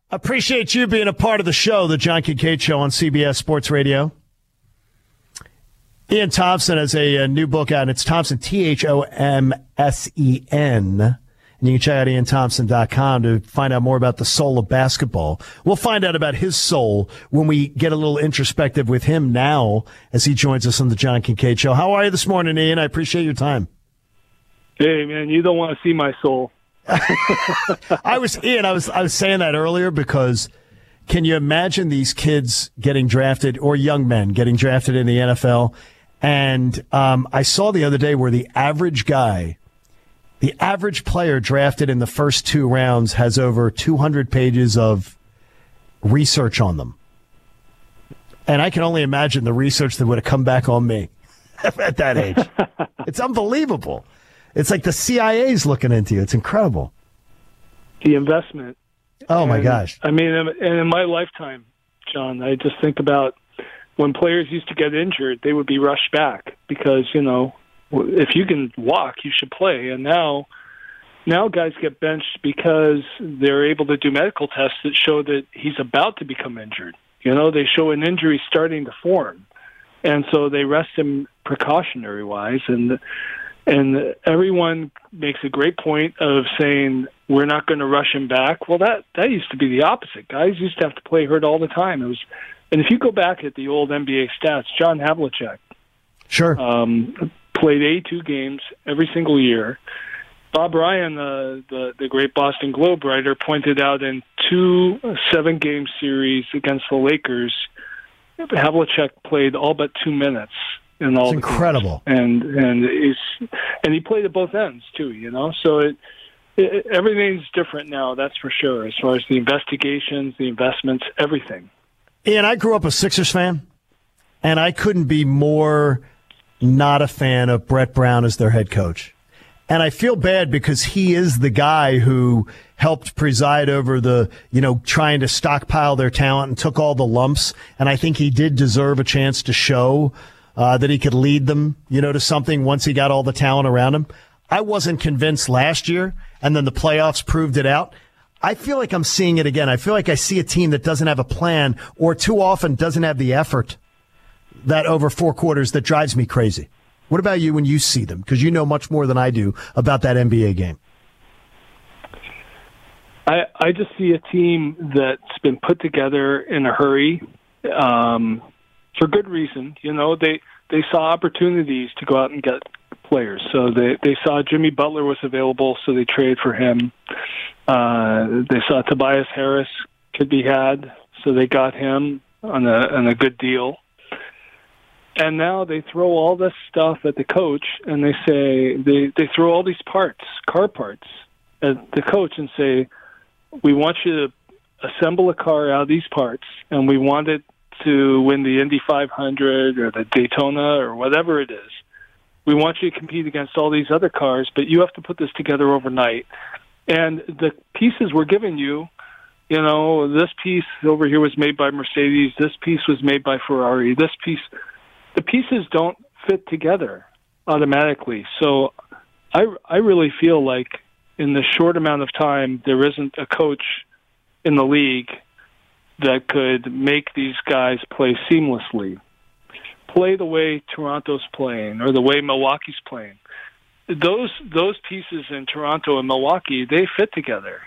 Appreciate you being a part of the show, the John Kincaid Show on CBS Sports Radio. Ian Thompson has a new book out, and it's Thompson, Thomsen. And you can check out ianthompson.com to find out more about the soul of basketball. We'll find out about his soul when we get a little introspective with him now as he joins us on the John Kincaid Show. How are you this morning, Ian? I appreciate your time. Hey, man, you don't want to see my soul. I was saying that earlier because can you imagine these kids getting drafted, or young men getting drafted in the NFL? And I saw the other day where the average player drafted in the first 2 rounds has over 200 pages of research on them. And I can only imagine the research that would have come back on me at that age. It's unbelievable. It's like the CIA's looking into you. It's incredible. The investment. Oh, my gosh. I mean, and in my lifetime, John, I just think about when players used to get injured, they would be rushed back because, if you can walk, you should play. And now guys get benched because they're able to do medical tests that show that he's about to become injured. They show an injury starting to form. And so they rest him precautionary-wise. And everyone makes a great point of saying we're not going to rush him back. Well, that used to be the opposite. Guys used to have to play hurt all the time. And if you go back at the old NBA stats, John Havlicek, sure, played 82 games every single year. Bob Ryan, the great Boston Globe writer, pointed out in 2 7-game series against the Lakers, Havlicek played all but 2 minutes in all. It's incredible, and he played at both ends too. So everything's different now. That's for sure. As far as the investigations, the investments, everything. Ian, I grew up a Sixers fan, and I couldn't be more not a fan of Brett Brown as their head coach. And I feel bad because he is the guy who helped preside over the, trying to stockpile their talent and took all the lumps. And I think he did deserve a chance to show that he could lead them, to something once he got all the talent around him. I wasn't convinced last year, and then the playoffs proved it out. I feel like I'm seeing it again. I feel like I see a team that doesn't have a plan or too often doesn't have the effort that over 4 quarters that drives me crazy. What about you when you see them? Because you know much more than I do about that NBA game. I just see a team that's been put together in a hurry for good reason. They saw opportunities to go out and get players. So they saw Jimmy Butler was available, so they traded for him. They saw Tobias Harris could be had, so they got him on a good deal. And now they throw all this stuff at the coach, and they say they throw all these car parts at the coach and say, we want you to assemble a car out of these parts, and we want it to win the Indy 500 or the Daytona or whatever it is. We want you to compete against all these other cars, but you have to put this together overnight. And the pieces we're giving you, this piece over here was made by Mercedes, this piece was made by Ferrari, the pieces don't fit together automatically. So I really feel like in the short amount of time, there isn't a coach in the league that could make these guys play seamlessly, play the way Toronto's playing or the way Milwaukee's playing. Those pieces in Toronto and Milwaukee, they fit together.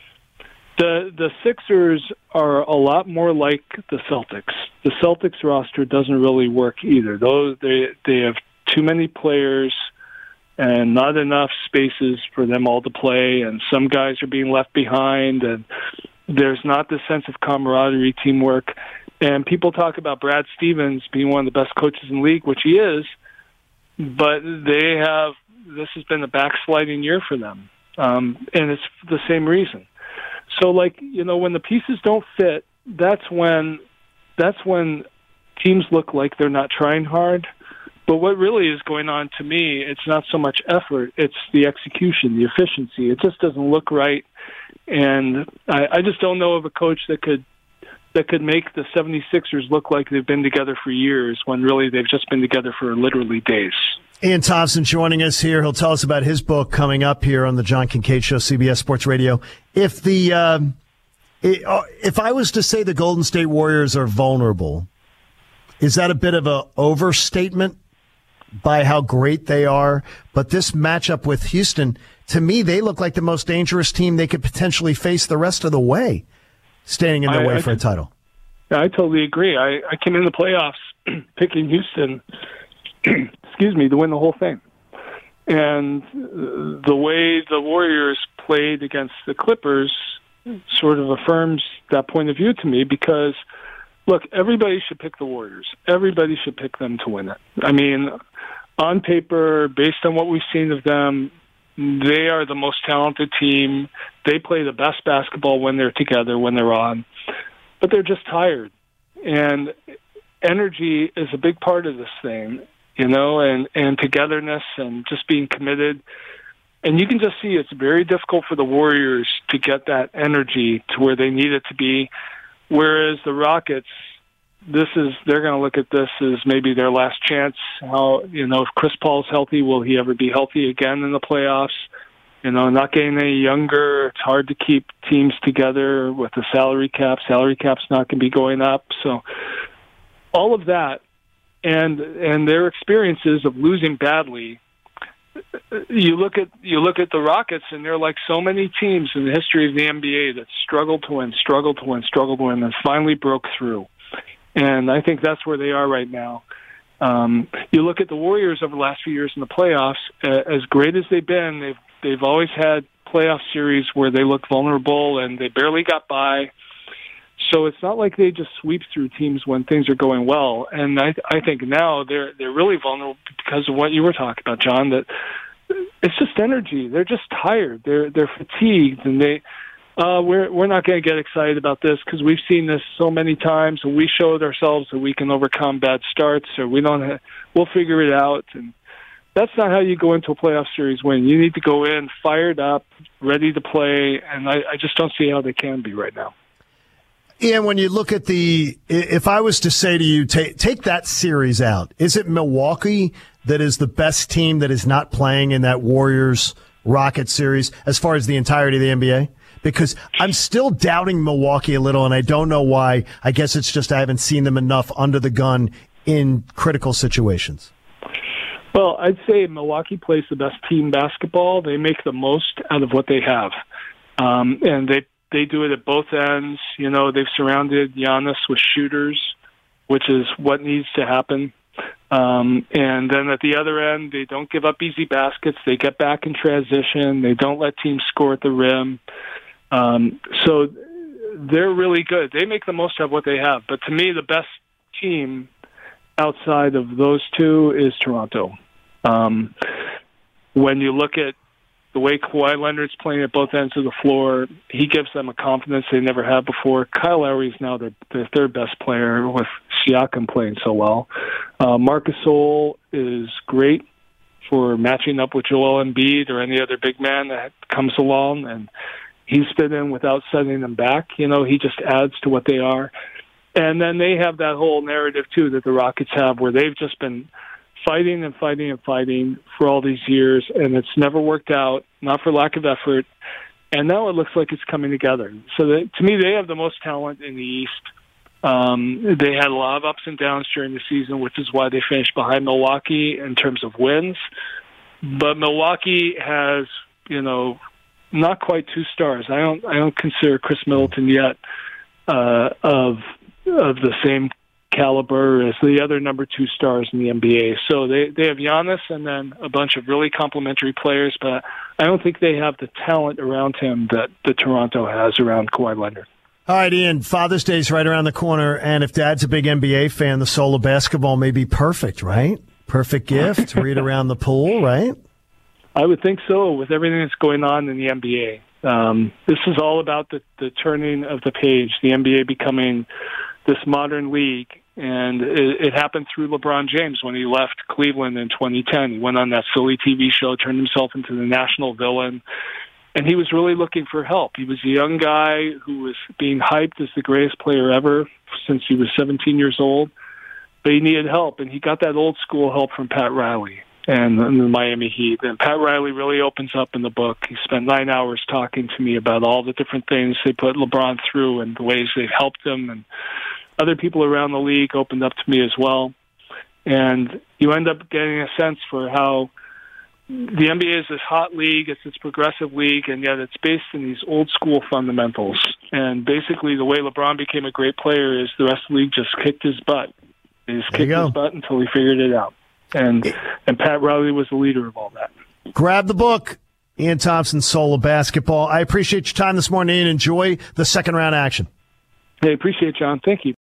The Sixers are a lot more like the Celtics. The Celtics roster doesn't really work either. They have too many players and not enough spaces for them all to play, and some guys are being left behind, and there's not the sense of camaraderie, teamwork. And people talk about Brad Stevens being one of the best coaches in the league, which he is, but this has been a backsliding year for them, and it's the same reason. So, when the pieces don't fit, that's when teams look like they're not trying hard. But what really is going on to me, it's not so much effort, it's the execution, the efficiency. It just doesn't look right. And I just don't know of a coach that could make the 76ers look like they've been together for years when really they've just been together for literally days. Ian Thompson joining us here. He'll tell us about his book coming up here on the John Kincaid Show, CBS Sports Radio. If If I was to say the Golden State Warriors are vulnerable, is that a bit of an overstatement by how great they are? But this matchup with Houston, to me, they look like the most dangerous team they could potentially face the rest of the way, standing in their way for a title. I totally agree. I came in the playoffs picking Houston, excuse me, to win the whole thing. And the way the Warriors played against the Clippers sort of affirms that point of view to me because, look, everybody should pick the Warriors. Everybody should pick them to win it. I mean, on paper, based on what we've seen of them, they are the most talented team. They play the best basketball when they're together, when they're on. But they're just tired. And energy is a big part of this thing, you know, and togetherness and just being committed. And you can just see it's very difficult for the Warriors to get that energy to where they need it to be, whereas the Rockets, they're going to look at this as maybe their last chance. How, you know, if Chris Paul's healthy, will he ever be healthy again in the playoffs? You know, not getting any younger. It's hard to keep teams together with the salary cap. Salary cap's not going to be going up. So all of that and their experiences of losing badly. You look at the Rockets, and they're like so many teams in the history of the NBA that struggled to win, and finally broke through. And I think that's where they are right now. You look at the Warriors over the last few years in the playoffs. As great as they've been, they've always had playoff series where they look vulnerable and they barely got by. So it's not like they just sweep through teams when things are going well. And I think now they're really vulnerable because of what you were talking about, John, that it's just energy. They're just tired. They're fatigued, and we're not going to get excited about this because we've seen this so many times, and we showed ourselves that we can overcome bad starts, or we'll figure it out. And that's not how you go into a playoff series win. You need to go in fired up, ready to play, and I just don't see how they can be right now. Ian, when you look at if I was to say to you, take that series out, is it Milwaukee that is the best team that is not playing in that Warriors-Rockets series as far as the entirety of the NBA? Because I'm still doubting Milwaukee a little, and I don't know why. I guess it's just I haven't seen them enough under the gun in critical situations. Well, I'd say Milwaukee plays the best team basketball. They make the most out of what they have. And they do it at both ends. You know, they've surrounded Giannis with shooters, which is what needs to happen. And then at the other end, they don't give up easy baskets. They get back in transition. They don't let teams score at the rim. So they're really good. They make the most of what they have. But to me, the best team outside of those two is Toronto. When you look at the way Kawhi Leonard's playing at both ends of the floor, he gives them a confidence they never had before. Kyle Lowry is now their third best player with Siakam playing so well. Marc Gasol is great for matching up with Joel Embiid or any other big man that comes along, and he's fit in without setting them back. You know, he just adds to what they are. And then they have that whole narrative, too, that the Rockets have where they've just been fighting for all these years, and it's never worked out, not for lack of effort. And now it looks like it's coming together. So to me, they have the most talent in the East. They had a lot of ups and downs during the season, which is why they finished behind Milwaukee in terms of wins. But Milwaukee has, you know, not quite 2 stars. I don't consider Chris Middleton yet of the same caliber as the other number 2 stars in the NBA. So they have Giannis and then a bunch of really complimentary players, but I don't think they have the talent around him that Toronto has around Kawhi Leonard. All right, Ian, Father's Day is right around the corner, and if Dad's a big NBA fan, the soul of basketball may be perfect, right? Perfect gift, read around the pool, right? I would think so, with everything that's going on in the NBA. This is all about the turning of the page, the NBA becoming this modern league. And it happened through LeBron James when he left Cleveland in 2010. He went on that silly TV show, turned himself into the national villain, and he was really looking for help. He was a young guy who was being hyped as the greatest player ever since he was 17 years old, but he needed help, and he got that old school help from Pat Riley. and the Miami Heat. And Pat Riley really opens up in the book. He spent 9 hours talking to me about all the different things they put LeBron through and the ways they've helped him, and other people around the league opened up to me as well. And you end up getting a sense for how the NBA is this hot league, it's this progressive league, and yet it's based in these old school fundamentals. And basically the way LeBron became a great player is the rest of the league just kicked his butt. He just kicked his butt until he figured it out. And Pat Riley was the leader of all that. Grab the book, Ian Thompson, Soul of Basketball. I appreciate your time this morning and enjoy the second round action. Hey, appreciate it, John. Thank you.